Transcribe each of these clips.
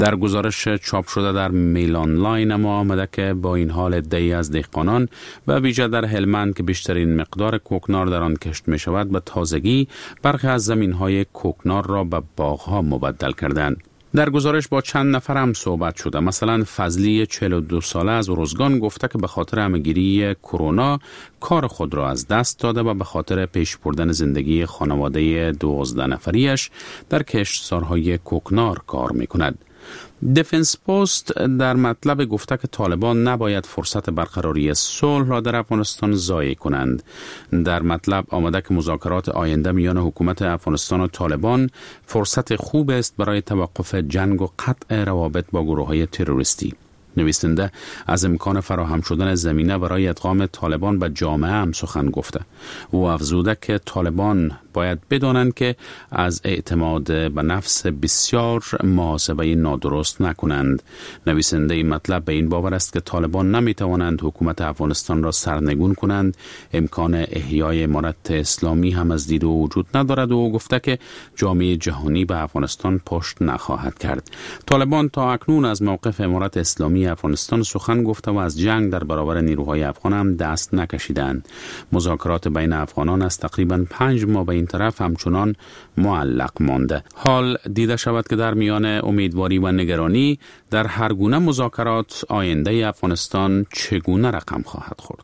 در گزارش چاپ شده در میل آنلاین ما آمده که با این حال عده‌ای از دهقانان و ویژه در هلمند که بیشترین مقدار کوکنار در آن کشت می شود به تازگی برخی از زمین‌های کوکنار را به باغ‌ها مبدل کردند. در گزارش با چند نفر هم صحبت شده. مثلا فضلی 42 ساله از ارزگان گفته که به خاطر همه‌گیری کرونا کار خود را از دست داده و به خاطر پیش بردن زندگی خانواده 12 نفریش در کشتزارهای کوکنار کار می‌کند. دفنس پست در مطلب گفته که طالبان نباید فرصت برقراری صلح را در افغانستان ضایع کنند. در مطلب آمده که مذاکرات آینده میان حکومت افغانستان و طالبان فرصت خوب است برای توقف جنگ و قطع روابط با گروه‌های تروریستی. نویسنده از امکان فراهم شدن زمینه برای ادغام طالبان به جامعه هم سخن گفته. او افزوده که طالبان باید بدانند که از اعتماد به نفس بسیار محاسبه نادرست نکنند. نویسنده این مطلب به این باور است که طالبان نمیتوانند حکومت افغانستان را سرنگون کنند. امکان احیای امارت اسلامی هم از دید او وجود ندارد و او گفته که جامعه جهانی به افغانستان پشت نخواهد کرد. طالبان تا اکنون از موقف امارت اسلامی افغانستان سخن گفته و از جنگ در برابر نیروهای افغان هم دست نکشیدند. مذاکرات بین افغانان از تقریباً 5 ماه به این طرف همچنان معلق مانده. حال دیده شود که در میان امیدواری و نگرانی در هر گونه مذاکرات آینده افغانستان چگونه رقم خواهد خورد.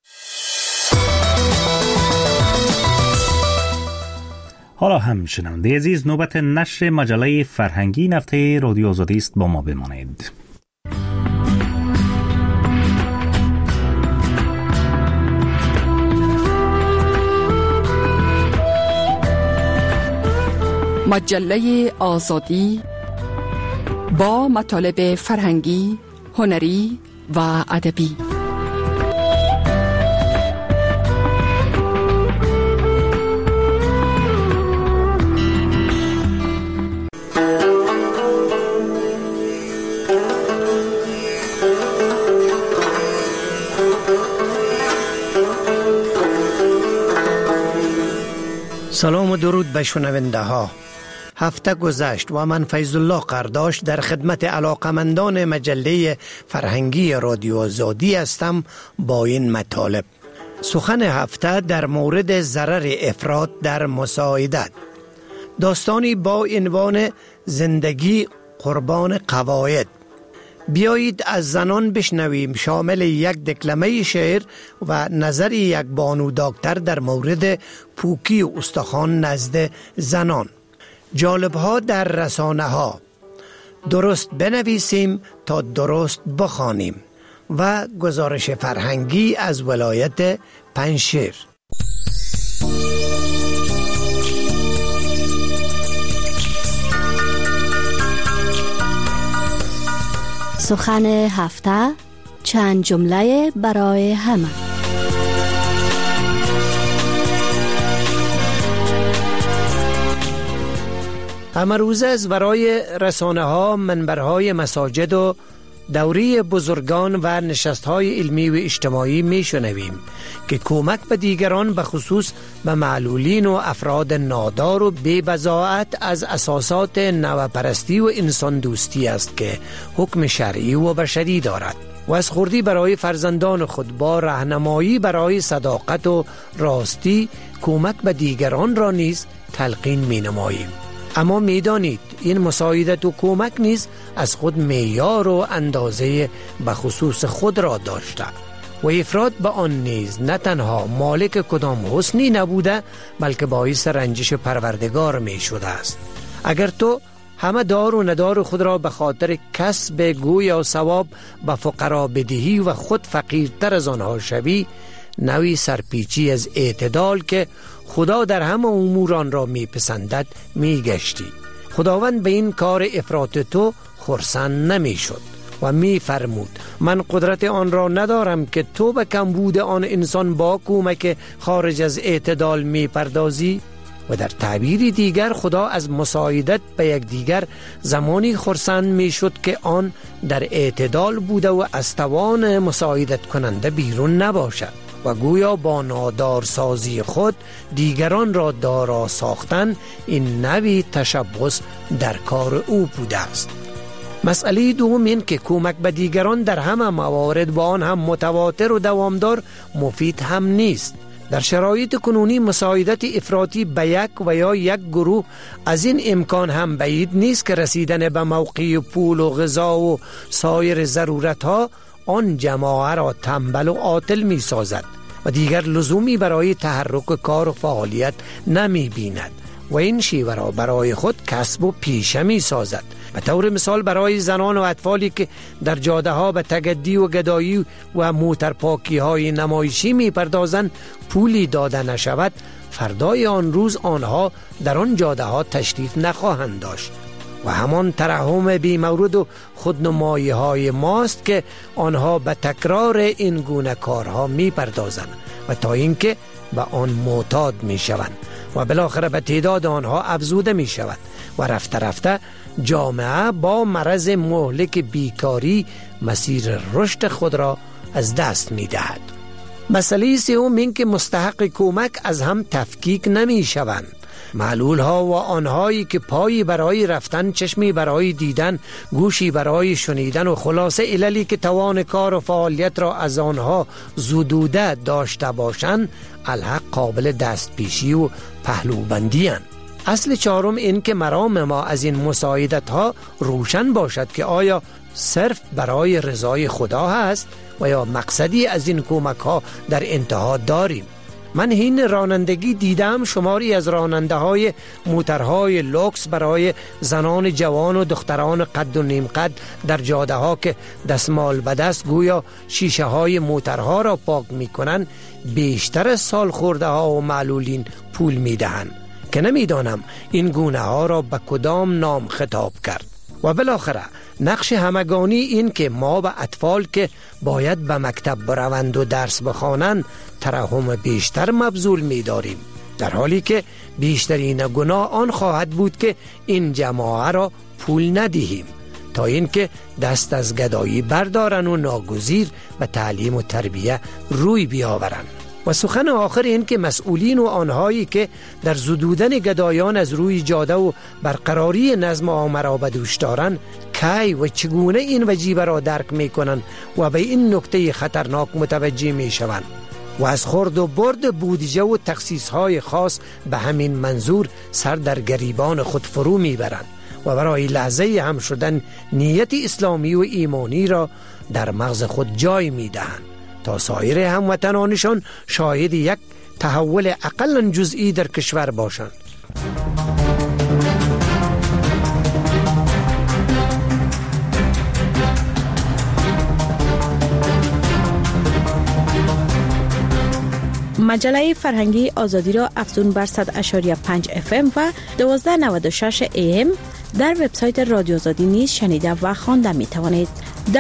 حالا هم شنونده عزیز نوبت نشر مجله فرهنگی هفته رادیو آزادی است، با ما بمانید. مجله آزادی با مطالب فرهنگی، هنری و ادبی. سلام و درود به شنونده ها. هفته گذشت و من فیض الله قرداش در خدمت علاقمندان مجله فرهنگی رادیو آزادی هستم با این مطالب. سخن هفته در مورد ضرر افراط در مساعدت. داستانی با عنوان زندگی قربان قواعد. بیایید از زنان بشنویم، شامل یک دکلمه شعر و نظر یک بانو دکتر در مورد پوکی و استخوان نزد زنان. جالب‌ها در رسانه ها. درست بنویسیم تا درست بخوانیم و گزارش فرهنگی از ولایت پنجشیر. سخن هفته، چند جمله برای همه. همه روزه از برای رسانه ها، منبرهای مساجد و دوری بزرگان و نشستهای علمی و اجتماعی می شنویم که کمک به دیگران، به خصوص به معلولین و افراد نادار و بی بضاعت، از اساسات نوپرستی و انسان دوستی است که حکم شرعی و بشری دارد و از خردی برای فرزندان خود با راهنمایی برای صداقت و راستی کمک به دیگران را نیز تلقین می نماییم. اما می دانید این مساعدت و کمک نیز از خود معیار و اندازه به خصوص خود را داشته و افراط به آن نیز نه تنها مالک کدام حسنی نبوده بلکه باعث رنجش پروردگار می شده است. اگر تو همه دار و ندار خود را به خاطر کسب گویا ثواب به فقرا بدهی و خود فقیرتر از آنها شوی، نوی سرپیچی از اعتدال که خدا در همه امور آن را می پسندد می گشتی. خداوند به این کار افراط تو خرسند نمی شد و می فرمود من قدرت آن را ندارم که تو به کمبود آن انسان با کمک خارج از اعتدال می پردازی. و در تعبیر دیگر خدا از مساعدت به یک دیگر زمانی خرسند می شد که آن در اعتدال بوده و از توان مساعدت کننده بیرون نباشد و گویا با نادارسازی خود دیگران را دارا ساختن این نوی تشبث در کار او بوده است. مسئله دوم این که کمک به دیگران در همه موارد با آن هم متواتر و دوامدار مفید هم نیست. در شرایط کنونی مساعدت افراطی به یک و یا یک گروه از این امکان هم بعید نیست که رسیدن به موقع پول و غذا و سایر ضرورت ها آن جماعه را تنبل و عاطل می سازد و دیگر لزومی برای تحرک کار و فعالیت نمی بیند و این شیوه را برای خود کسب و پیشه می سازد. به طور مثال برای زنان و اطفالی که در جاده ها به تگدی و گدایی و موترپاکی های نمایشی می پردازند پولی داده نشود، فردای آن روز آنها در آن جاده ها تشریف نخواهند داشت و همان ترحم بی مورد و خودنمایی های ماست که آنها به تکرار این گونه کارها می پردازند و تا اینکه به آن معتاد می شوند و بالاخره به تعداد آنها افزوده می شود و رفته رفته جامعه با مرض مهلک بیکاری مسیر رشد خود را از دست می دهد. مسئله سوم این که مستحق کمک از هم تفکیک نمی شوند. معلول ها و آنهایی که پایی برای رفتن، چشمی برای دیدن، گوشی برای شنیدن و خلاصه عللی که توان کار و فعالیت را از آنها زدوده داشته باشند، الحق قابل دست پیشی و پهلوبندی اند. اصل چهارم این که مرام ما از این مساعدت ها روشن باشد که آیا صرف برای رضای خدا هست و یا مقصدی از این کمک ها در انتها داریم. من این رانندگی دیدم شماری از راننده های موترهای لوکس برای زنان جوان و دختران قد و نیم قد در جاده ها که دستمال به دست گویا شیشه های موترها را پاک می کنند بیشتر از سال خورده ها و معلولین پول می دهند که نمیدانم این گونه ها را به کدام نام خطاب کرد. و بالاخره نقش همگانی این که ما به اطفال که باید به مکتب بروند و درس بخوانند ترحم بیشتر مبذول می داریم، در حالی که بیشترین گناه آن خواهد بود که این جماعه را پول ندهیم تا اینکه دست از گدایی بردارن و ناگزیر به تعلیم و تربیه روی بیاورند. و سخن آخر این که مسئولین و آنهایی که در زدودن گدایان از روی جاده و برقراری نظم عامه را به دوش دارند کی و چگونه این وجیبه را درک می کنند و به این نکته خطرناک متوجه می شوند و از خورد و برد بودجه و تخصیص های خاص به همین منظور سر در گریبان خود فرو می برند و برای لحظه هم شدن نیت اسلامی و ایمانی را در مغز خود جای می دهند تا سایر هموطنانشان شاهد یک تحول اقلا جزئی در کشور باشند. مجله فرهنگی آزادی را افزون بر 100.5 FM و 1296 AM در وبسایت رادیو آزادی نیز شنیده و خوانده می توانید.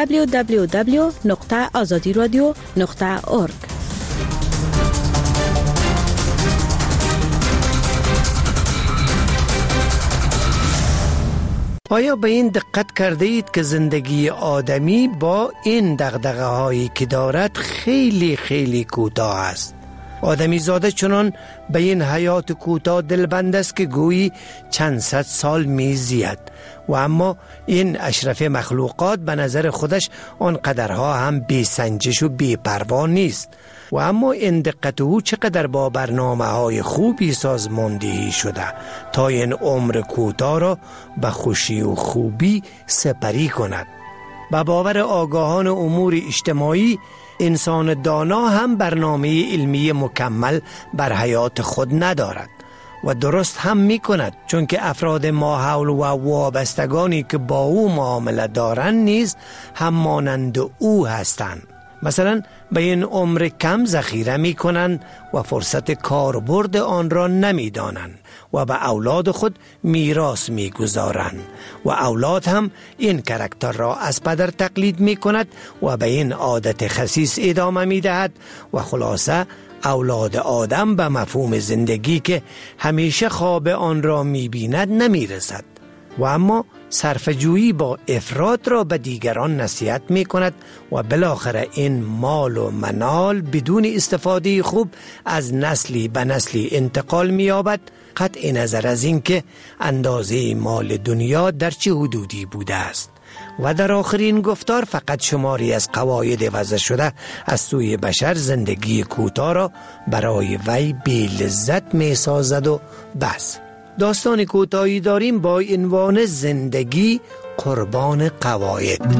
www.azadiradio.org. آیا به این دقت کرده اید که زندگی آدمی با این دغدغه هایی که دارد خیلی خیلی کوتاه است؟ آدمی زاده چنان به این حیات کوتاه دلبند است که گویی چند صد سال میزید و اما این اشرف مخلوقات به نظر خودش آنقدرها هم بی سنجش و بی پروا نیست و اما این دقت او چقدر با برنامه های خوبی سازماندهی شده تا این عمر کوتاه را به خوشی و خوبی سپری کند. به باور آگاهان امور اجتماعی انسان دانا هم برنامه علمی مکمل بر حیات خود ندارد و درست هم می کند، چون که افراد ماحول و وابستگانی که با او معامله دارند نیز هم مانند او هستند. مثلا به این عمر کم ذخیره می کنند و فرصت کاربرد آن را نمی دانند و به اولاد خود میراث می گذارند و اولاد هم این کاراکتر را از پدر تقلید می کند و به این عادت خسیس ادامه می دهد و خلاصه اولاد آدم به مفهوم زندگی که همیشه خواب آن را می بیند نمی رسد و اما صرفه‌جویی با افراط را به دیگران نصیحت می کند و بالاخره این مال و منال بدون استفاده خوب از نسلی به نسلی انتقال می یابد، قطع نظر از این که اندازه مال دنیا در چه حدودی بوده است و در آخرین گفتار فقط شماری از قواعد وضع شده از سوی بشر زندگی کوتاه را برای وی بی لذت می سازد و بس. داستان کوتاهی داریم با عنوان زندگی قربان قواعد.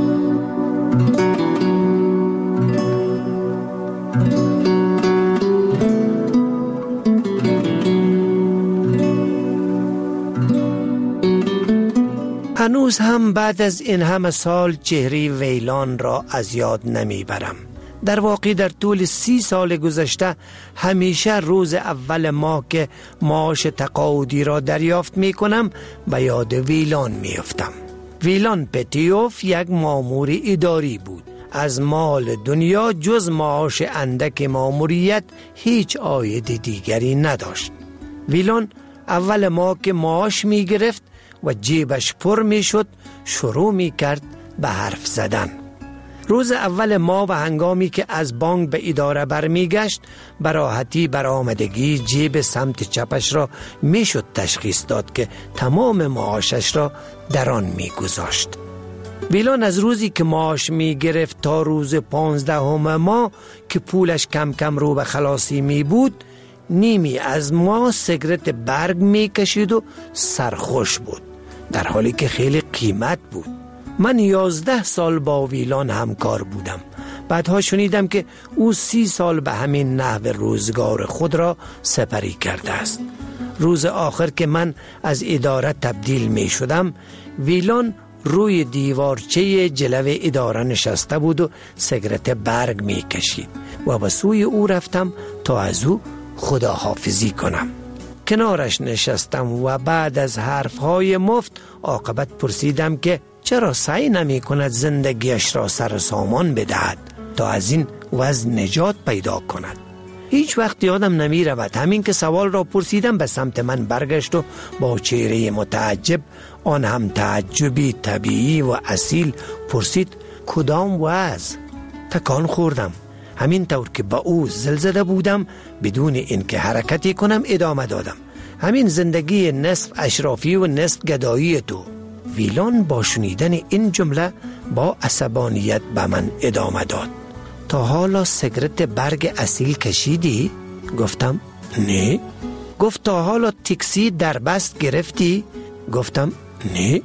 هنوز هم بعد از این همه سال چهره ویلان را از یاد نمیبرم. در واقع در طول 30 سال گذشته همیشه روز اول ماه که معاش تقاعدی را دریافت می کنم به یاد ویلان می افتم. ویلان پتیوف یک مامور اداری بود. از مال دنیا جز معاش اندک ماموریت هیچ عاید دیگری نداشت. ویلان اول ماه که معاش می گرفت و جیبش پر می شد شروع می کرد به حرف زدن. روز اول ماه و هنگامی که از بانک به اداره برمی گشت به راحتی برآمدگی جیب سمت چپش را می شد تشخیص داد که تمام معاشش را در آن می گذاشت. ویلان از روزی که معاش می گرفت تا روز 15 ماه که پولش کم کم رو به خلاصی می بود نیمی از ما سیگرت برگ می کشید و سرخوش بود، در حالی که خیلی قیمت بود. من 11 سال با ویلان همکار بودم. بعدها شنیدم که او 30 سال به همین نحو روزگار خود را سپری کرده است. روز آخر که من از اداره تبدیل می شدم ویلان روی دیوارچه جلوه اداره نشسته بود و سیگرت برگ می کشید و به سوی او رفتم تا از او خداحافظی کنم. کنارش نشستم و بعد از حرفهای مفت عاقبت پرسیدم که چرا سعی نمی کند زندگیش را سر سامان بدهد تا از این وضع نجات پیدا کند. هیچ وقت یادم نمی رود همین که سوال را پرسیدم به سمت من برگشت و با چهره متعجب، آن هم تعجبی طبیعی و اصیل، پرسید کدام وضع؟ تکان خوردم. همین طور که با او زل زده بودم بدون اینکه حرکتی کنم ادامه دادم. همین زندگی نصف اشرافی و نصف گدایی تو. ویلان با شنیدن این جمله با عصبانیت به من ادامه داد. تا حالا سیگرت برگ اصیل کشیدی؟ گفتم نه. گفت تا حالا تاکسی در بست گرفتی؟ گفتم نه.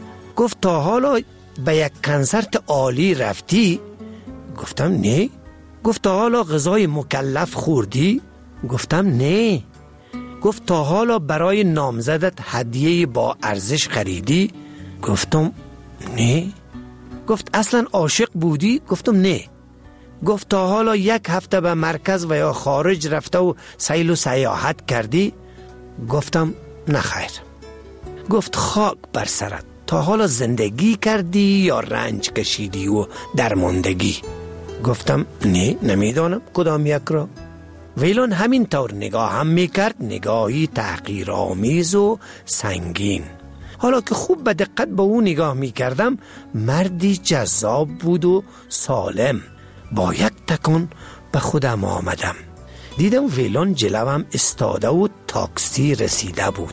گفت تا حالا به یک کنسرت عالی رفتی؟ گفتم نه. گفت تا حالا غذای مکلف خوردی؟ گفتم نه. گفت تا حالا برای نامزدت هدیه با ارزش خریدی؟ گفتم نه. گفت اصلا عاشق بودی؟ گفتم نه. گفت تا حالا یک هفته به مرکز و یا خارج رفته و سیل و سیاحت کردی؟ گفتم نه خیر. گفت خاک بر سرت، تا حالا زندگی کردی یا رنج کشیدی و درماندگی؟ گفتم نه، نمیدانم کدام یک را. ویلان همین طور نگاه هم میکرد، نگاهی تحقیرآمیز و سنگین. حالا که خوب به دقت به او نگاه میکردم مردی جذاب بود و سالم. با یک تکان به خودم آمدم. دیدم ویلان جلوم استاده و تاکسی رسیده بود.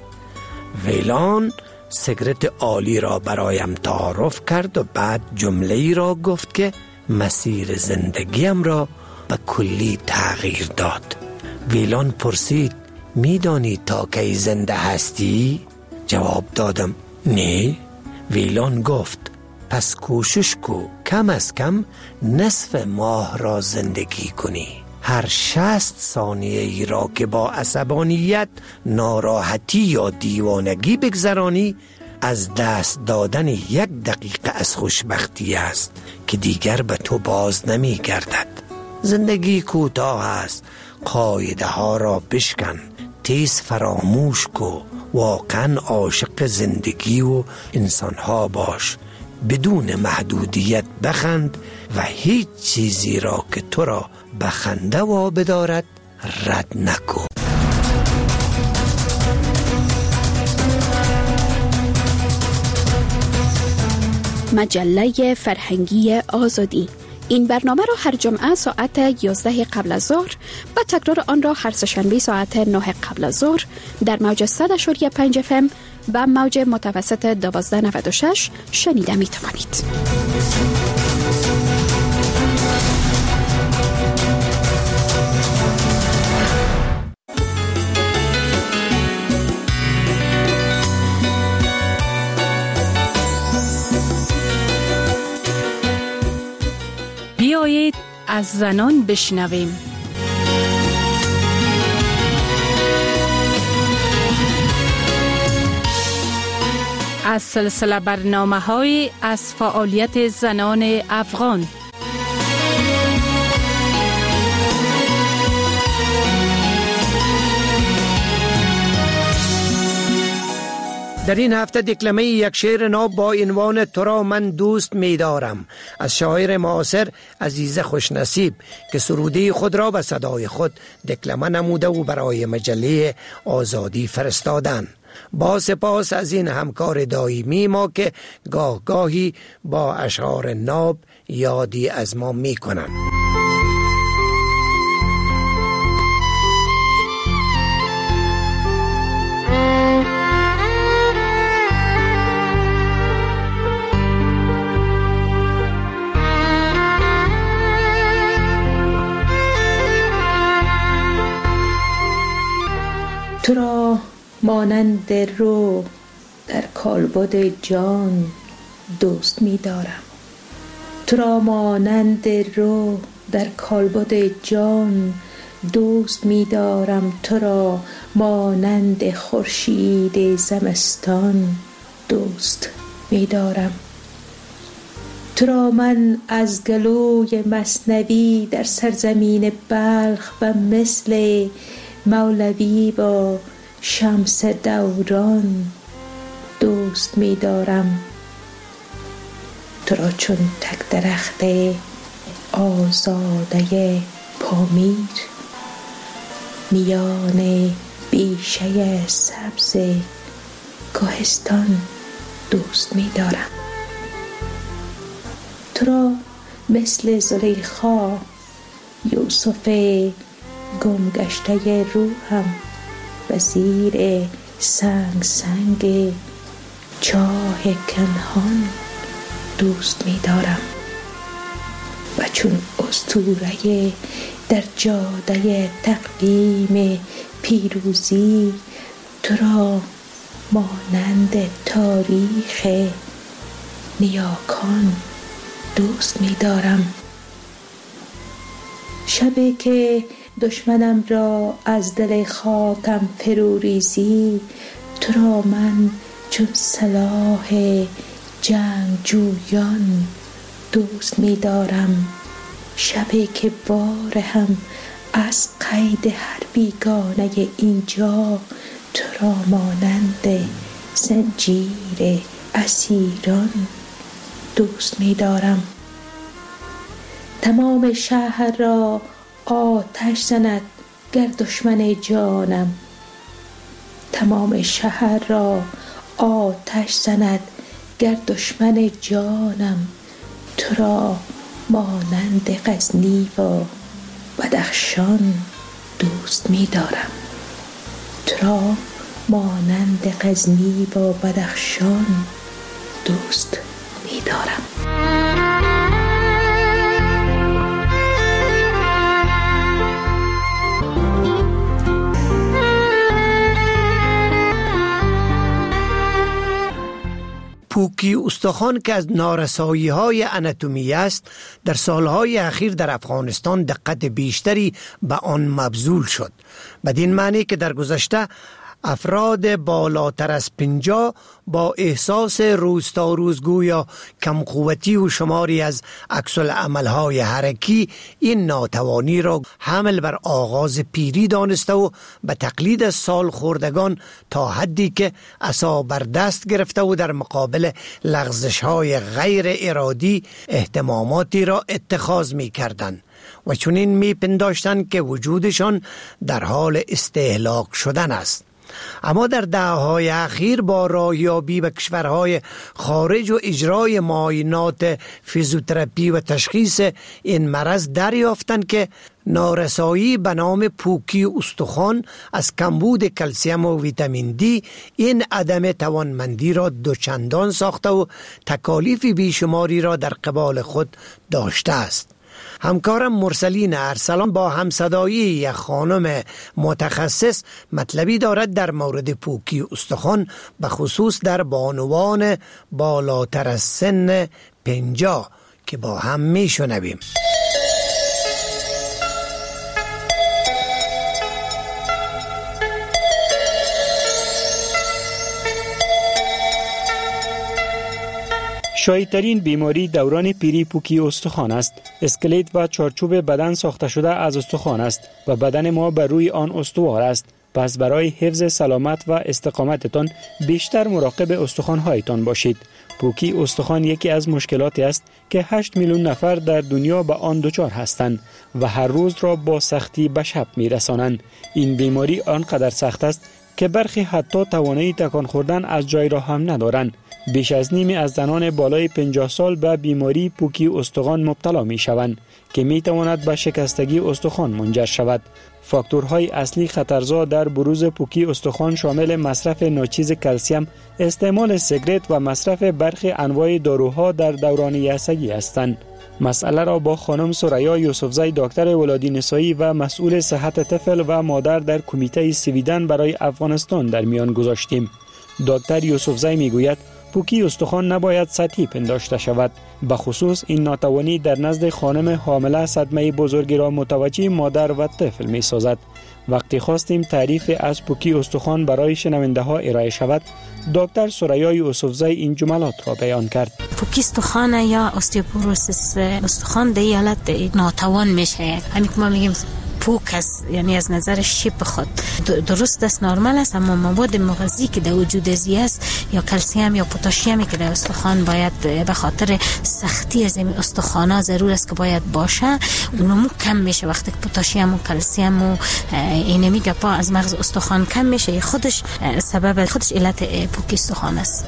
ویلان سیگرت عالی را برایم تعارف کرد و بعد جمله‌ای را گفت که مسیر زندگیم را به کلی تغییر داد. ویلان پرسید میدانی تا کی زنده هستی؟ جواب دادم نه. ویلان گفت پس کوشش کو کم از کم نصف ماه را زندگی کنی. هر 60 ثانیه ای را که با عصبانیت، ناراحتی یا دیوانگی بگذرانی از دست دادن 1 دقیقه از خوشبختی است که دیگر به تو باز نمی گردد. زندگی کوتاه است، قاعده ها را بشکن، تیز فراموش کو، واقعا عاشق زندگی و انسان ها باش، بدون محدودیت بخند و هیچ چیزی را که تو را به خنده وابدارد رد نکو. مجله فرهنگی آزادی. این برنامه را هر جمعه ساعت 11 قبل از ظهر و تکرار آن را هر سه‌شنبه ساعت 9 قبل از ظهر در موج 100.5 FM و موج متوسط 1296 شنیده می توانید. بیایید از زنان بشنویم. از سلسله برنامه‌های از فعالیت زنان افغان. در این هفته دکلمه یک شعر ناب با عنوان تو را من دوست می دارم از شاعر معاصر عزیز خوشنصیب که سروده خود را به صدای خود دکلمه نموده و برای مجله آزادی فرستادن. با سپاس از این همکار دائمی ما که گاه گاهی با اشعار ناب یادی از ما می کنند. تو را مانند رو در کالبد جان دوست می دارم. تو را مانند رو در کالبد جان دوست می دارم. تو را مانند خورشید زمستان دوست می دارم. تو را من از گلوی مثنوی در سرزمین بلخ و مثل مولوی با شمس دوران دوست می دارم. تو را چون تک درخت آزاده پامیر میان بیشه سبز کاهستان دوست می دارم. تو را مثل زلیخا یوسف گمگشته روحم و زیر سنگ چاه کنهان دوست می دارم. و چون اسطوره در جاده تقویم پیروزی تو را مانند تاریخ نیاکان دوست می دارم. شبی که دشمنم را از دل خاکم فرو ریزی تو را من چون سلاح جنگجویان دوست می دارم. شبی که بار هم از قید هر بیگانه اینجا تو را مانند زنجیر اسیران دوست می دارم. تمام شهر را آتش زند گر دشمن جانم. تمام شهر را آتش زند گر دشمن جانم. تو را مانند غزنی و بدخشان دوست می دارم. تو را مانند غزنی و بدخشان دوست می دارم. پوکی استخوان که از نارسایی‌های آناتومی است در سالهای اخیر در افغانستان دقت بیشتری به آن مبذول شد. بدین معنی که در گذشته افراد بالاتر از 50 با احساس روز تا روز گویا کم قوتی و شماری از عکس‌العمل‌های حرکی این ناتوانی را حمل بر آغاز پیری دانسته و به تقلید از سال خوردگان تا حدی که عصا بر دست گرفته و در مقابل لغزش‌های غیر ارادی اهتماماتی را اتخاذ می‌کردند و چنین می‌پنداشتند که وجودشان در حال استهلاک شدن است. اما در دهه‌های اخیر با راهیابی به کشورهای خارج و اجرای معاینات فیزیوتراپی و تشخیص این مرض دریافتند که نارسایی به نام پوکی استخوان از کمبود کلسیم و ویتامین دی این عدم توانمندی را دوچندان ساخته و تکالیف بیشماری را در قبال خود داشته است. همکارم مرسلین ارسلان با همصدایی یک خانم متخصص مطلبی دارد در مورد پوکی استخوان، به خصوص در بانوان بالاتر از سن 50 که با هم میشنویم. شایع‌ترین بیماری دوران پیری پوکی استخوان است. اسکلت و چارچوب بدن ساخته شده از استخوان است و بدن ما بر روی آن استوار است. پس برای حفظ سلامت و استقامتتان بیشتر مراقب استخوان‌هایتان باشید. پوکی استخوان یکی از مشکلاتی است که 8 میلیون نفر در دنیا به آن دچار هستند و هر روز را با سختی به شب می‌رسانند. این بیماری آنقدر سخت است که برخی حتی توانایی تکان خوردن از جای را هم ندارند. بیش از نیمی از زنان بالای 50 سال به بیماری پوکی استخوان مبتلا می شوند که می تواند به شکستگی استخوان منجر شود. فاکتورهای اصلی خطرزا در بروز پوکی استخوان شامل مصرف ناچیز کلسیم، استعمال سیگارت و مصرف برخی انواع داروها در دوران یائسگی هستند. مسئله را با خانم سریا یوسفزی دکتر ولادی نسایی و مسئول صحت طفل و مادر در کمیته سویدن برای افغانستان در میان گذاشتیم. دکتر یوسفزی می گوید پوکی استخوان نباید سطحی پنداشته شود. به خصوص این ناتوانی در نزد خانم حامله صدمه بزرگی را متوجه مادر و طفل می سازد. وقتی خواستیم تعریف از پوکی استخوان برای شنونده ها ارائه شود، دکتر سریا یوسفزی این جملات را بیان کرد. پوکی استخوان یا استیوپوروسیس استخوان در حالت ناتوان میشه. همین که ما میگیم پوک است، یعنی از نظر شیپ خود درست است، نرمال است، اما مواد مغذی که در وجود ازی است یا کلسیم یا پتاسیمی که در استخوان باید به خاطر سختی از این استخوانا ضرور است که باید باشه، اونمو کم میشه. وقتی که پتاسیم و کلسیم و اینمی گپا از مغز استخوان کم میشه، خودش سبب خودش علت پوکی استخوان است.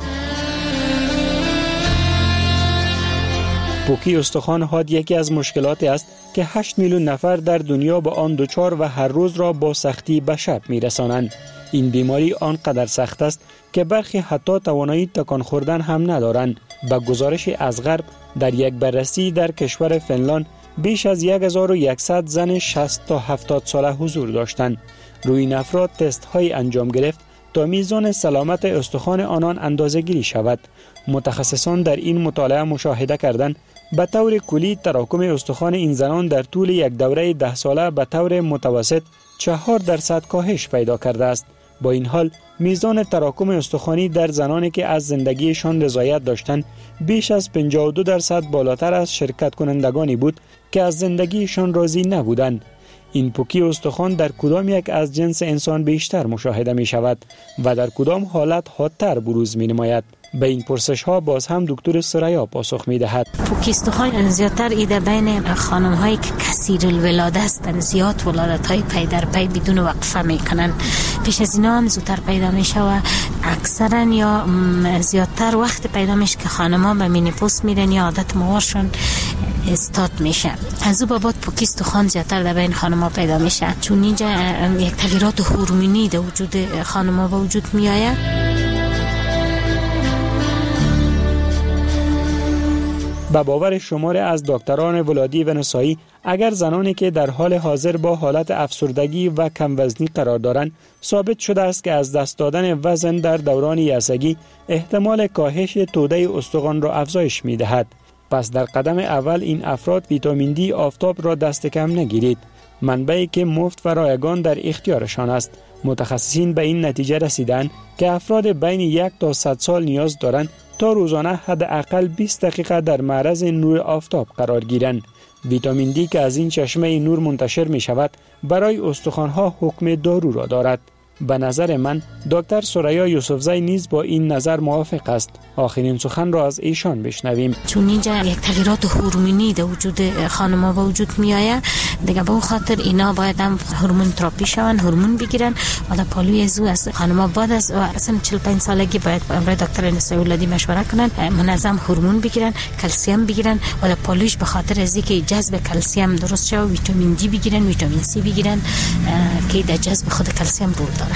پوکی استخوان حاد یکی از مشکلاتی است که 8 میلیون نفر در دنیا با آن دچار و هر روز را با سختی به شب میرسانند. این بیماری آنقدر سخت است که برخی حتی توانایی تکان خوردن هم ندارند. با گزارش از غرب، در یک بررسی در کشور فنلاند بیش از 1100 زن 60 تا 70 ساله حضور داشتند. روی این افراد تست های انجام گرفت تا میزان سلامت استخوان آنان اندازه‌گیری شود. متخصصان در این مطالعه مشاهده کردند به طور کلی تراکم استخوان این زنان در طول یک دوره 10 ساله به طور متوسط 4% کاهش پیدا کرده است. با این حال میزان تراکم استخوانی در زنانی که از زندگیشان رضایت داشتند بیش از 52% بالاتر از شرکت کنندگانی بود که از زندگیشان راضی نبودند. این پوکی استخوان در کدام یک از جنس انسان بیشتر مشاهده می شود و در کدام حالت حادتر بروز می نماید؟ به این پرسش ها باز هم دکتر سریا پاسخ می دهد. پوکی استخوان زیادتر ایده بین خانم هایی که کثیر الولاده هستند، زیاد ولادت های پی در پی بدون وقفه می کنند. پیش از اینا هم زودتر پیدا می شود. اکثرا یا زیادتر وقت پیدا میشه که خانم ها به مینیپوس میرن یا عادت موارشون استاد میشه. از او بابت پوکی استخوان زیادتر در بین خانم ها پیدا میشه، چون اینجا یک تغییرات هورمونی در وجود خانم ها به وجود می آید. به باور شماری از دکتران ولادی و نسایی، اگر زنانی که در حال حاضر با حالت افسردگی و کم وزنی قرار دارند، ثابت شده است که از دست دادن وزن در دوران یائسگی احتمال کاهش توده استخوان را افزایش می دهد. پس در قدم اول این افراد ویتامین دی آفتاب را دست کم نگیرید، منبعی که مفت و رایگان در اختیارشان است. متخصصین به این نتیجه رسیدند که افراد بین 1 تا 100 سال نیاز دارند تا روزانه حداقل 20 دقیقه در معرض نور آفتاب قرار گیرند. ویتامین دی که از این چشمه نور منتشر می شود برای استخوان‌ها حکم دارو را دارد. به نظر من دکتر ثریا یوسفزی نیز با این نظر موافق است. آخرین سخن را از ایشان بشنویم. چون اینجا یک تغییرات هورمونی در وجود خانم‌ها به وجود میآید، دیگه به خاطر اینا باید هم هورمون تراپی شون، هورمون بگیرن و در پالوی زو است. خانم‌ها بعد از اصلا 45 سالگی باید با دکتر نسای ولادی مشوره کنن، منظم هورمون بگیرن، کلسیم بگیرن و در پالویش به خاطر از اینکه جذب کلسیم درست شه، ویتامین دی بگیرن، ویتامین سی بگیرن که در جذب خود کلسیم رول داره.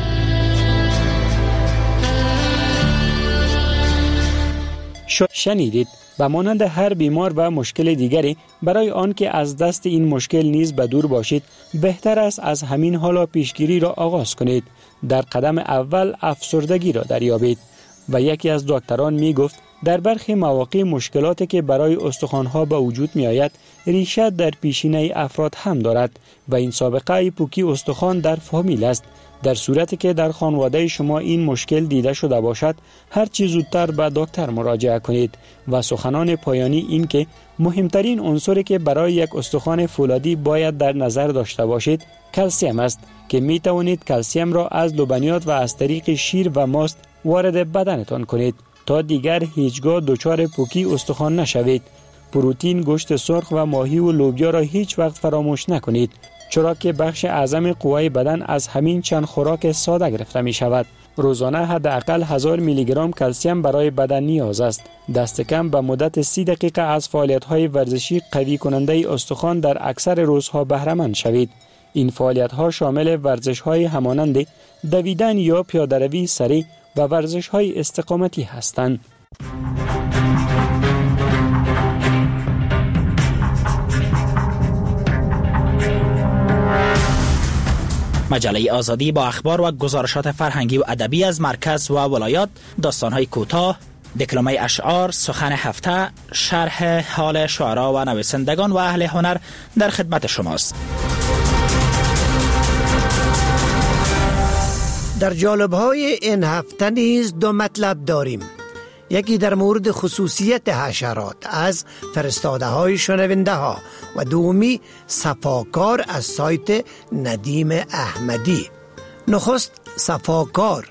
شنیدید. و مانند هر بیمار و مشکل دیگری، برای آن که از دست این مشکل نیز به دور باشید، بهتر است از همین حالا پیشگیری را آغاز کنید. در قدم اول افسردگی را دریابید. و یکی از دکتران می گفت در برخی مواقع مشکلاتی که برای استخوان‌ها به وجود می آید ریشه در پیشینه افراد هم دارد و این سابقه پوکی استخوان در فامیل است. در صورتی که در خانواده شما این مشکل دیده شده باشد، هر چه زودتر به دکتر مراجعه کنید. و سخنان پایانی این که مهمترین عنصری که برای یک استخوان فولادی باید در نظر داشته باشید کلسیم است که می توانید کلسیم را از لبنیات و از طریق شیر و ماست وارد بدنتان کنید تا دیگر هیچگاه دچار پوکی استخوان نشوید. پروتئین، گوشت سرخ و ماهی و لوبیا را هیچ وقت فراموش نکنید، چرا که بخش اعظم قوای بدن از همین چند خوراک ساده گرفته می شود. روزانه حداقل 1000 میلی گرم کلسیم برای بدن نیاز است. دست کم به مدت 30 دقیقه از فعالیت‌های ورزشی قوی کننده استخوان در اکثر روزها بهره مند شوید. این فعالیت‌ها شامل ورزش‌های همانند دویدن یا پیاده‌روی سریع و ورزش‌های استقامتی هستند. مجله آزادی با اخبار و گزارشات فرهنگی و ادبی از مرکز و ولایات، داستان‌های کوتاه، دکلمه اشعار، سخن هفته، شرح حال شعرا و نویسندگان و اهل هنر در خدمت شماست. در جالب‌های این هفته نیز دو مطلب داریم. یکی در مورد خصوصیت حشرات از فرستاده های شنونده ها و دومی صفاکار از سایت ندیم احمدی. نخست صفاکار.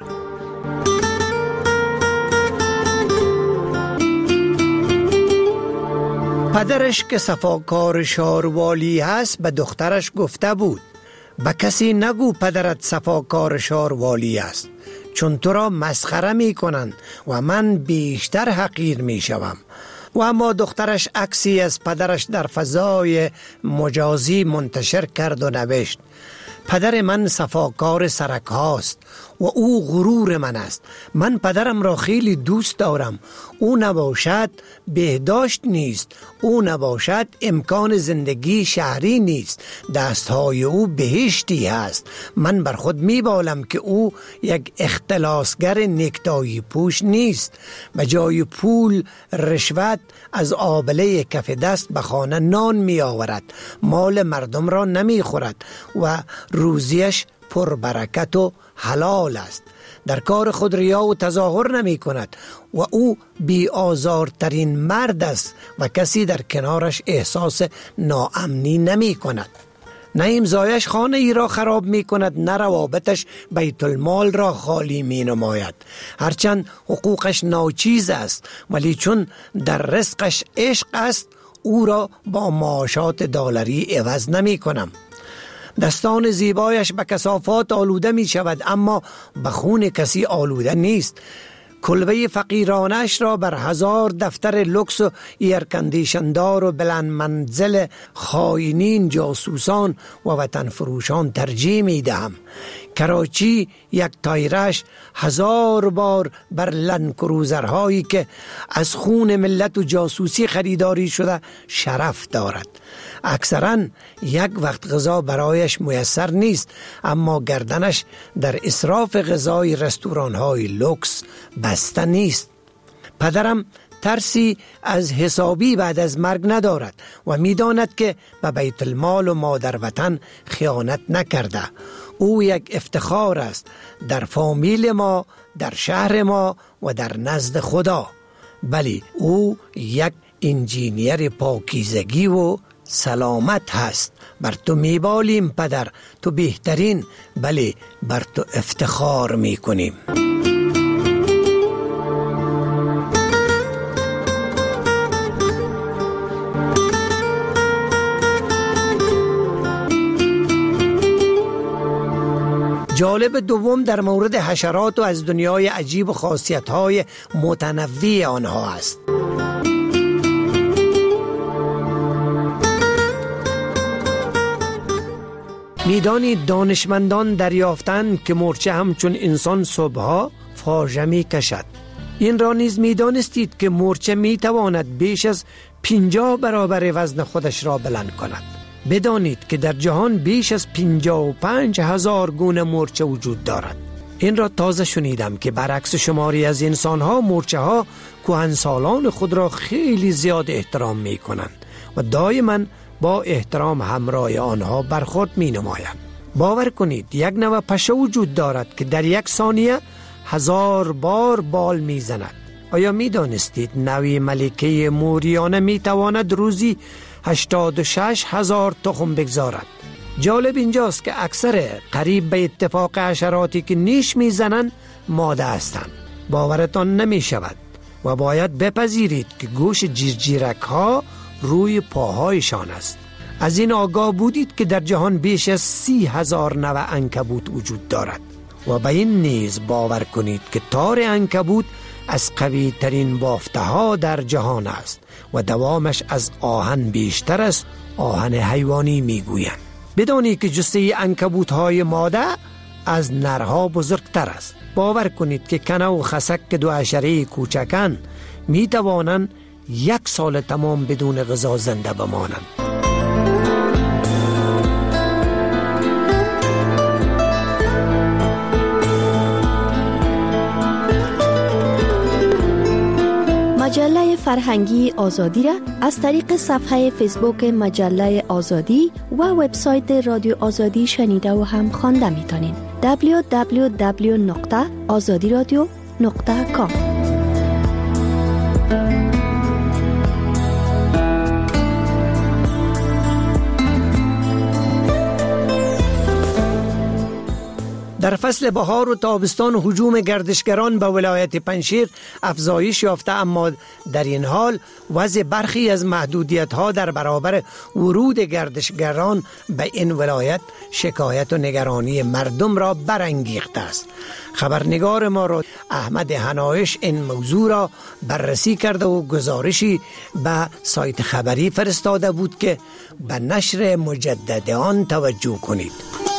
پدرش که صفاکار شاروالی هست به دخترش گفته بود به کسی نگو پدرت صفاکار شاروالی است، چون تو را مسخره می کنند و من بیشتر حقیر می شوم. و اما دخترش عکسی از پدرش در فضای مجازی منتشر کرد و نوشت پدر من صفاکار سرک هاست و او غرور من است. من پدرم را خیلی دوست دارم. او نباشد بهداشت نیست، او نباشد امکان زندگی شهری نیست، دستهای او بهشتی هست. من بر خود میبالم که او یک اختلاسگر نکتایی پوش نیست. به جای پول رشوت از آبله کف دست به خانه نان می آورد، مال مردم را نمی خورد و روزیش پر برکت و حلال است. در کار خود ریا و تظاهر نمی کند و او بی آزارترین مرد است و کسی در کنارش احساس ناامنی نمی کند. نه امضایش خانه ای را خراب می کند، نه روابطش بیت المال را خالی می نماید. هرچند حقوقش ناچیز است، ولی چون در رزقش عشق است او را با معاشات دلاری عوض نمی کنم. دستان زیبایش به کثافات آلوده می شود اما به خون کسی آلوده نیست. کلبه فقیرانش را بر 1000 دفتر لکس و ایرکندیشندار و بلند منزل خائنین، جاسوسان و وطن فروشان ترجیح می دهم. کراچی یک تایرش 1000 بار بر لندکروزرهایی که از خون ملت و جاسوسی خریداری شده شرف دارد. اکثرا یک وقت غذا برایش میسر نیست اما گردنش در اسراف غذای رستوران‌های لکس بسته نیست. پدرم ترسی از حسابی بعد از مرگ ندارد و میداند که به بیت المال و مادر وطن خیانت نکرده. او یک افتخار است در فامیل ما، در شهر ما و در نزد خدا. بلی او یک انجینیر پاکیزگی و سلامت هست. بر تو میبالیم پدر، تو بهترین، بله بر تو افتخار میکنیم. جالب دوم در مورد حشرات و از دنیای عجیب و خاصیت‌های متنوع آنها است. میدانید دانشمندان دریافتند که مورچه همچون انسان صبحها فاژه می‌کشد. این را نیز میدانستید که مورچه میتواند بیش از 50 برابر وزن خودش را بلند کند. بدانید که در جهان بیش از 55,000 گونه مورچه وجود دارد. این را تازه شنیدم که برعکس شماری از انسان‌ها، مورچه‌ها کهنسالان خود را خیلی زیاد احترام می‌کنند و دائما با احترام همراه آنها برخورد می‌نمایند. باور کنید یک نوع پشه وجود دارد که در یک ثانیه 1000 بار بال می‌زند. آیا می‌دانستید نوع ملکه موریانه می‌تواند روزی 86,000 تخم بگذارد؟ جالب اینجاست که اکثر قریب به اتفاق حشراتی که نیش میزنند ماده هستند. باورتان نمی شود و باید بپذیرید که گوش جیرجیرک ها روی پاهایشان است. از این آگاه بودید که در جهان بیش از 30,000 نوع عنکبوت وجود دارد و به این نیز باور کنید که تار عنکبوت از قوی ترین بافته ها در جهان است و دوامش از آهن بیشتر است. آهن حیوانی میگویند. بدانید که جثه عنکبوت های ماده از نرها بزرگتر است. باور کنید که کنه و خسک که دو حشره کوچکن می توانند 1 سال تمام بدون غذا زنده بمانند. مجله فرهنگی آزادی را از طریق صفحه فیسبوک مجله آزادی و وبسایت رادیو آزادی شنیده و هم خوانده میتونین. www.azadiradio.com. در فصل بهار و تابستان هجوم گردشگران به ولایت پنجشیر افزایش یافته، اما در این حال وضع برخی از محدودیت‌ها در برابر ورود گردشگران به این ولایت شکایت و نگرانی مردم را برانگیخته است. خبرنگار ما را احمد حنایش این موضوع را بررسی کرده و گزارشی به سایت خبری فرستاده بود که به نشر مجدد آن توجه کنید.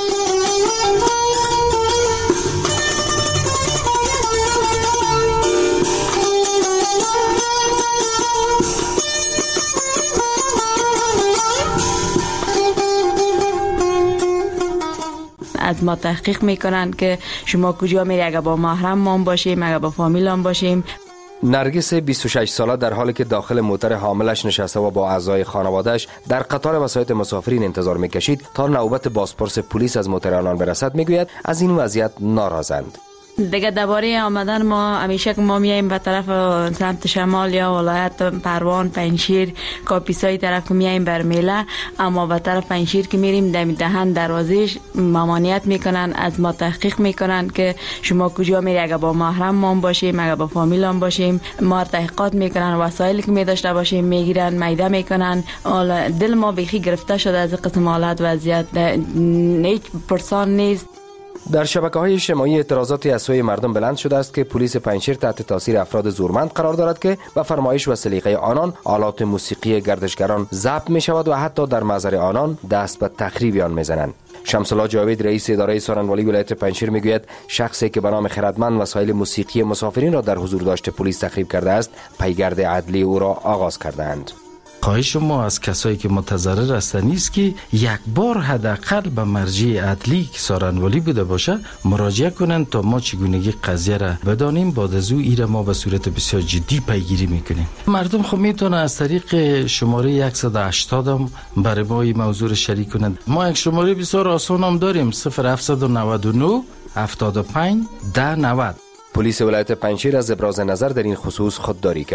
از ما تحقیق میکنن که شما کجا میری، اگر با محرم ما باشیم، اگر با فامیل هم باشیم. نرگس 26 ساله در حالی که داخل موتر حاملش نشسته و با اعضای خانوادهش در قطار وسایط مسافرین انتظار میکشید تا نوبت بازپرس پلیس از موتر آنان برسد، میگوید از این وضعیت ناراضند. دیگه درباره آمدن ما همیشه که ما میایم به طرف سمت شمال یا ولایت پروان، پنجشیر، کاپیسای طرف میایم بر میله، اما به طرف پنجشیر که میریم دهن دروازش ممانعت میکنن، از ما تحقیق میکنن که شما کجا میری، اگر با محرم ما باشیم، اگر با فامیل هم باشیم. ما تحقیقات میکنن، وسایلی که میداشته باشیم میگیرن، میده میکنن. دل ما بیخی گرفته شده از قسم حالت وضعیت، هیچ پرسان نیست. در شبکه‌های اجتماعی اعتراضاتی از سوی مردم بلند شده است که پلیس پنجشیر تحت تاثیر افراد زورمند قرار دارد که به فرمایش و سلیقه آنان آلات موسیقی گردشگران ضبط می شود و حتی در محضر آنان دست به تخریب آن میزنند. شمس الله جاوید رئیس اداره سارنوالی ولایت پنجشیر میگوید شخصی که به نام خردمند وسایل موسیقی مسافرین را در حضور داشته پلیس تخریب کرده است، پیگرد عدلی او را آغاز کردند. خواهش ما از کسایی که متضرر هستند نیست که یک بار حداقل به مرجع عدلی که سارنوالی بوده باشه مراجعه کنند تا ما چگونگی قضیه را بدانیم. بعد از او ایره ما به صورت بسیار جدی پیگیری میکنیم. مردم خب میتونه از طریق شماره 180 هم برای ما این موضوع شریک کنند. ما یک شماره بسیار آسان هم داریم، 0799 75 1090. پلیس ولایت پنجشیر از ابراز نظر در این خصوص خودداری کرد.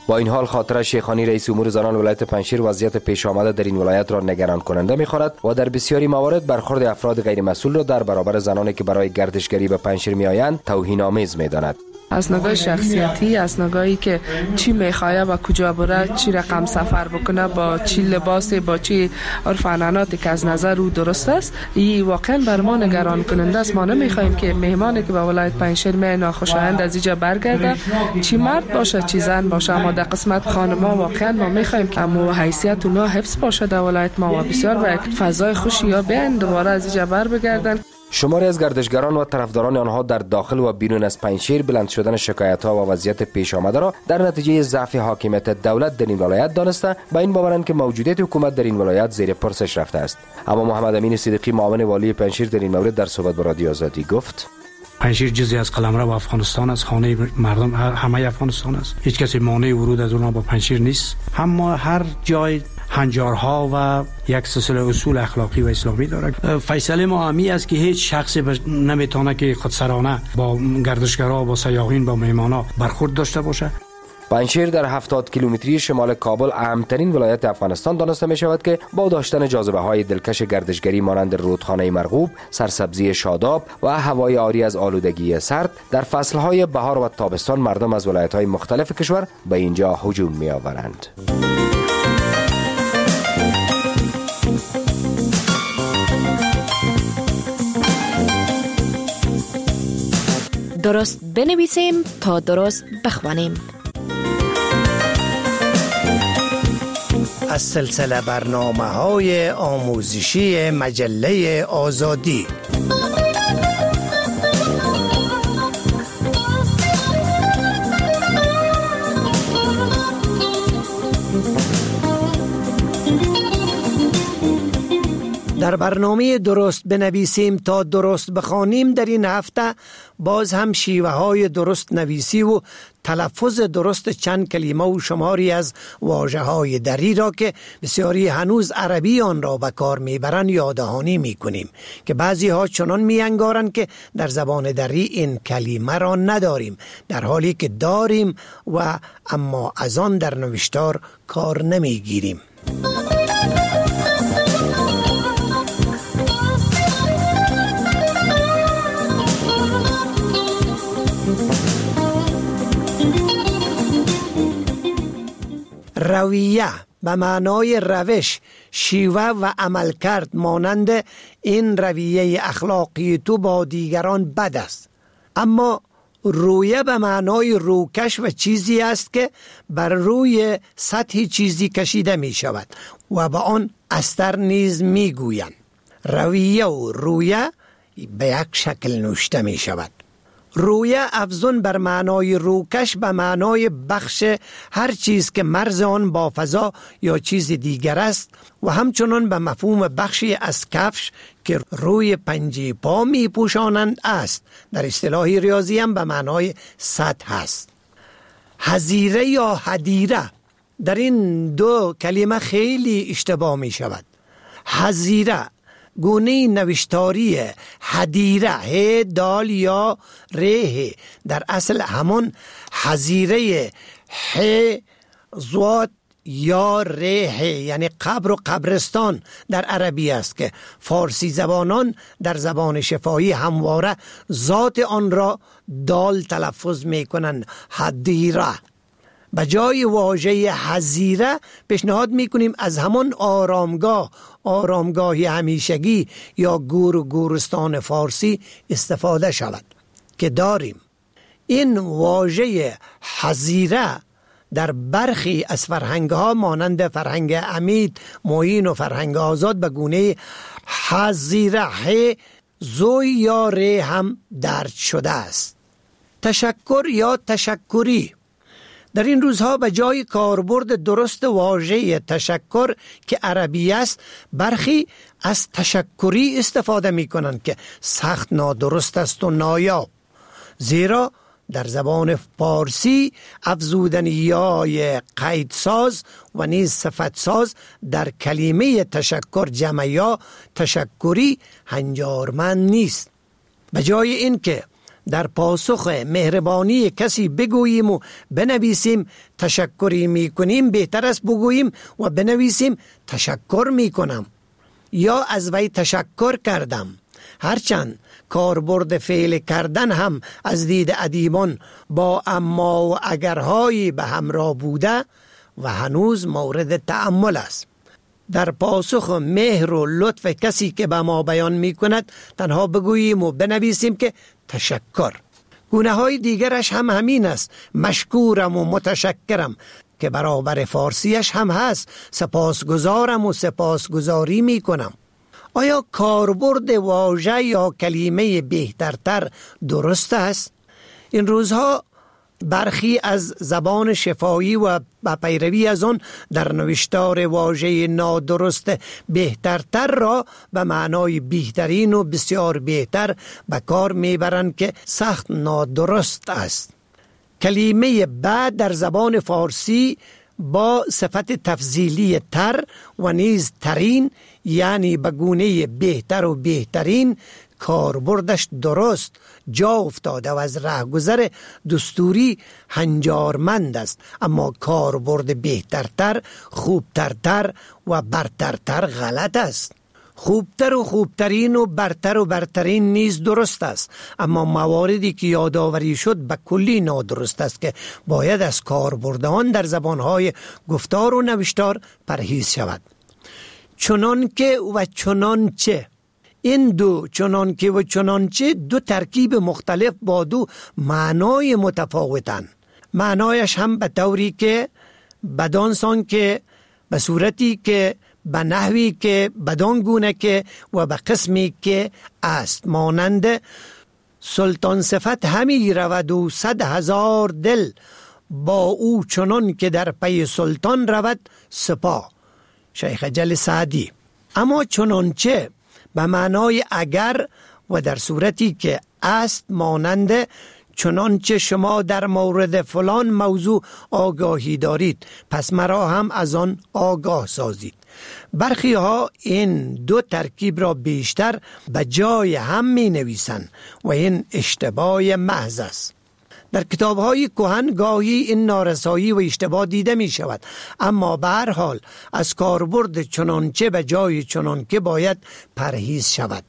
با این حال خاطره شیخانی رئیس امور زنان ولایت پنجشیر وضعیت پیش آمده در این ولایت را نگران کننده می‌خواد و در بسیاری موارد برخورد افراد غیر مسئول را در برابر زنانی که برای گردشگری به پنجشیر میآیند توهین‌آمیز می‌داند. از نگاه شخصیتی، از نگاهی که چی میخواه و کجا بره، چی رقم سفر بکنه، با چی لباسی، با چی عرف عنعناتی که از نظر او درست است، این واقعا بر ما نگران کننده است. ما نمیخوایم که مهمانی که به ولایت پنجشیر می ناخوشایند از اینجا برگرده، چی مرد باشه چی زن باشه، اما در قسمت خانما واقعا ما میخوایم که امو حیثیت اونا حفظ باشه در ولایت ما و بسیار به یک فضای خوشی یا بیان دوباره از اینجا بر بگردن. شماری از گردشگران و طرفداران آنها در داخل و بیرون از پنجشیر بلند شدن شکایت‌ها و وضعیت پیش آمده را در نتیجه ضعف حاکمیت دولت در این ولایت دانسته با این باورند که موجودیت حکومت در این ولایت زیر پرسش رفته است. اما محمد امین صدیقی معاون والی پنجشیر در این مورد در صحبت با رادیو آزادی گفت: پنجشیر جزئی از قلمرو و افغانستان است، خانه مردم همه افغانستان است. هیچ کسی مانع ورود از اونها با پنجشیر نیست. اما هر جای هنجارها و یک سلسله اصول اخلاقی و اسلامی دارد. فیصله ما همی است که هیچ شخصی نمیتونه که خودسرانه با گردشگرها، با سیاحین، با مهمانا برخورد داشته باشه. پنجشیر در 70 کیلومتری شمال کابل اهمترین ولایت افغانستان دانسته می شود که با داشتن جاذبه های دلکش گردشگری مانند رودخانه مرغوب، سرسبزی شاداب و هوای عاری از آلودگی سرد، در فصل های بهار و تابستان مردم از ولایت های مختلف کشور به اینجا هجوم می آورند. درست بنویسیم تا درست بخوانیم. از سلسله برنامه‌های آموزشی مجله آزادی. در برنامه درست بنویسیم تا درست بخوانیم در این هفته باز هم شیوه های درست نویسی و تلفظ درست چند کلمه و شماری از واژه های دری را که بسیاری هنوز عربی آن را به کار میبرند یاددهانی میکنیم که بعضی ها چنان میانگارند که در زبان دری این کلمه را نداریم، در حالی که داریم و اما از آن در نوشتار کار نمیگیریم. رویه به معنای روش، شیوه و عمل کرد مانند این رویه اخلاقی تو با دیگران بد است. اما رویه به معنای روکش و چیزی است که بر روی سطح چیزی کشیده می شود و به آن استر نیز می گویند. رویه و رویه به یک شکل نوشته می شود. رویه افزون بر معنای روکش به معنای بخش هر چیز که مرز آن با فضا یا چیز دیگر است و همچنان به مفهوم بخشی از کفش که روی پنجه پا می پوشانند است. در اصطلاح ریاضی هم به معنای سطح است. حظیره یا حدیره، در این دو کلمه خیلی اشتباه می شود. حظیره گونه نوشتاری حدیره، ه دال یا ره، در اصل همون حظیره ح زوات یا ره، یعنی قبر و قبرستان در عربی است که فارسی زبانان در زبان شفاهی همواره ذات آن را دال تلفظ می کنند، حدیره. به جای واژه حظیره پیشنهاد میکنیم از همان آرامگاهی همیشگی یا گور و گورستان فارسی استفاده شود که داریم. این واژه حظیره در برخی از فرهنگ‌ها مانند فرهنگ امید، معین و فرهنگ آزاد به گونه حظیره زوی یا ره هم درج شده است. تشکر یا تشکری، در این روزها به جای کاربرد درست واژه تشکر که عربی است، برخی از تشکری استفاده می کنند که سخت نادرست است و نایاب، زیرا در زبان فارسی افزودنی یا قیدساز و نیز صفتساز در کلمه تشکر جمع یا تشکری هنجارمند نیست. به جای این که در پاسخ مهربانی کسی بگوییم و بنویسیم تشکری می کنیم، بهتر است بگوییم و بنویسیم تشکر می کنم یا از وی تشکر کردم. هرچند کاربرد فعل کردن هم از دید ادیبان با اما و اگرهایی به همراه بوده و هنوز مورد تأمل است. در پاسخ مهر و لطف کسی که به ما بیان می کند تنها بگوییم و بنویسیم که تشکر. گونه های دیگرش هم همین است. مشکورم و متشکرم که برابر فارسیش هم هست. سپاسگزارم و سپاسگزاری می کنم. آیا کاربرد واژه یا کلمه بهترتر درست است؟ این روزها برخی از زبان شفاهی و با پیروی از آن در نوشتار واژه نادرست بهترتر را به معنای بهترین و بسیار بهتر به کار میبرند که سخت نادرست است. کلمه بعد در زبان فارسی با صفت تفضیلی تر و نیز ترین، یعنی به گونه بهتر و بهترین، کاربردش درست جا افتاده و از رهگذر دستوری هنجارمند است. اما کاربرد بهترتر، خوبترتر و برترتر غلط است. خوبتر و خوبترین و برترین نیز درست است، اما مواردی که یادآوری شد به کلی نادرست است که باید از کاربردان در زبانهای گفتار و نوشتار پرهیز شود. چنانکه و چنانچه، این دو چنانکه و چنانچه دو ترکیب مختلف با دو معنای متفاوتن. معنایش هم به طوری که بدانسان که، به صورتی که، به نحوی که، بدان گونه که و به قسمی که است. مانند سلطان صفت همی رود و 100,000 دل، با او چنان که در پی سلطان رود سپاه. شیخ جل سعدی. اما چنانچه به معنای اگر و در صورتی که است، مانند چنانچه شما در مورد فلان موضوع آگاهی دارید پس مرا هم از آن آگاه سازید. برخی ها این دو ترکیب را بیشتر به جای هم می نویسند و این اشتباه محض است. در کتاب‌های کهن گاهی این نارسایی و اشتباه دیده می شود، اما به هر حال از کاربرد چنانچه به جای چنانکه باید پرهیز شود.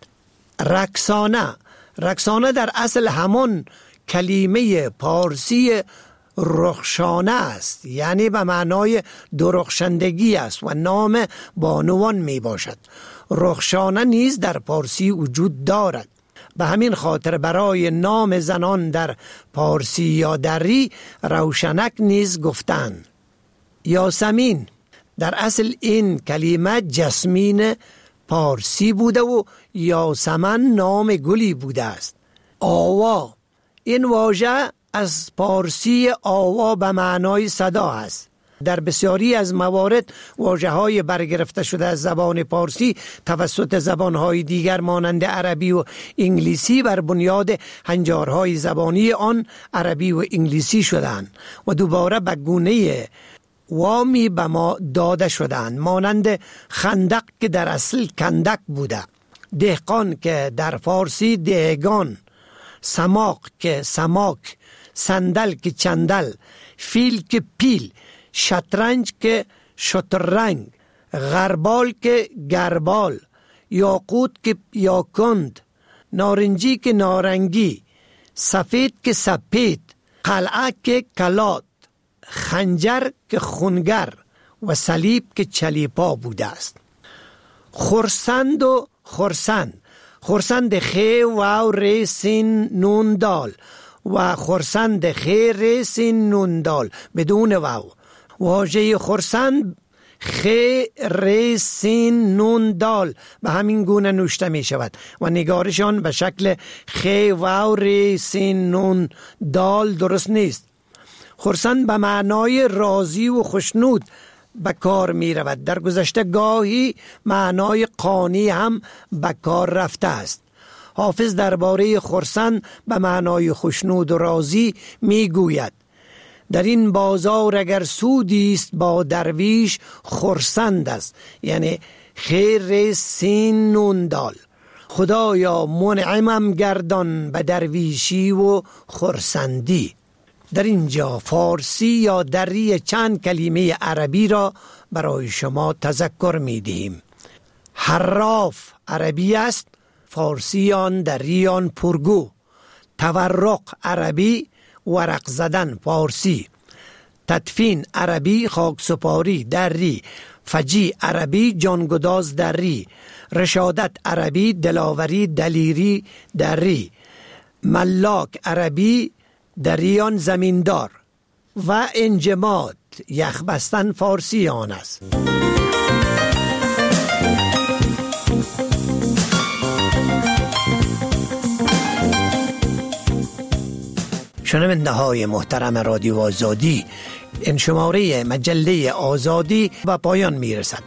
رقصانه در اصل همان کلمه پارسی رخشانه است، یعنی به معنای درخشندگی است و نام بانوان می باشد. رخشانه نیز در پارسی وجود دارد. به همین خاطر برای نام زنان در پارسی یا دری روشنک نیز گفتند. یاسمین در اصل این کلمه جسمین پارسی بوده و یاسمن نام گلی بوده است. آوا، این واژه از پارسی آوا به معنای صدا است. در بسیاری از موارد واژه‌های برگرفته شده از زبان پارسی توسط زبان‌های دیگر مانند عربی و انگلیسی بر بنیاد هنجارهای زبانی آن عربی و انگلیسی شدند و دوباره به گونه وامی به ما داده شدند، مانند خندق که در اصل کندک بوده، دهقان که در فارسی دهگان، سماق که سماک، صندل که چندل، فیل که پیل، شطرنج که شطرنگ، غربال که گربال، یاقوت که یاکند، نارنجی که نارنگی، سفید که سپید، قلعه که کلات، خنجر که خونگر و صلیب که چلیپا بوده است. خرسند و خرسند خی و ر سین نون دال و خرسند خی ر سین نون دال بدون واو. واژه خرسند خی ر سین نون دال به همین گونه نوشته می شود و نگارشان به شکل خی واو ر سین نون دال درست نیست. خرسند به معنای راضی و خوشنود به کار می رود. در گذشته گاهی معنای قانی هم به کار رفته است. حافظ درباره خرسند به معنای خوشنود و راضی می گوید: در این بازار اگر سودی است با درویش خرسند است، یعنی خیر سین نون دال. خدایا منعمم گردان به درویشی و خرسندی. در اینجا فارسی یا دری چند کلمه عربی را برای شما تذکر می دهیم. حراف عربی است، فارسی آن دری آن پرگو. تورق عربی، ورق زدن فارسی. تدفین عربی، خاکسپاری دری. فجی عربی، جانگداز دری. رشادت عربی، دلاوری دلیری دری. ملاک عربی، دریان زمیندار. و انجماد یخ بستن فارسی آن است. شنونده های محترم رادیو آزادی، این شماره مجله آزادی به پایان می رسد.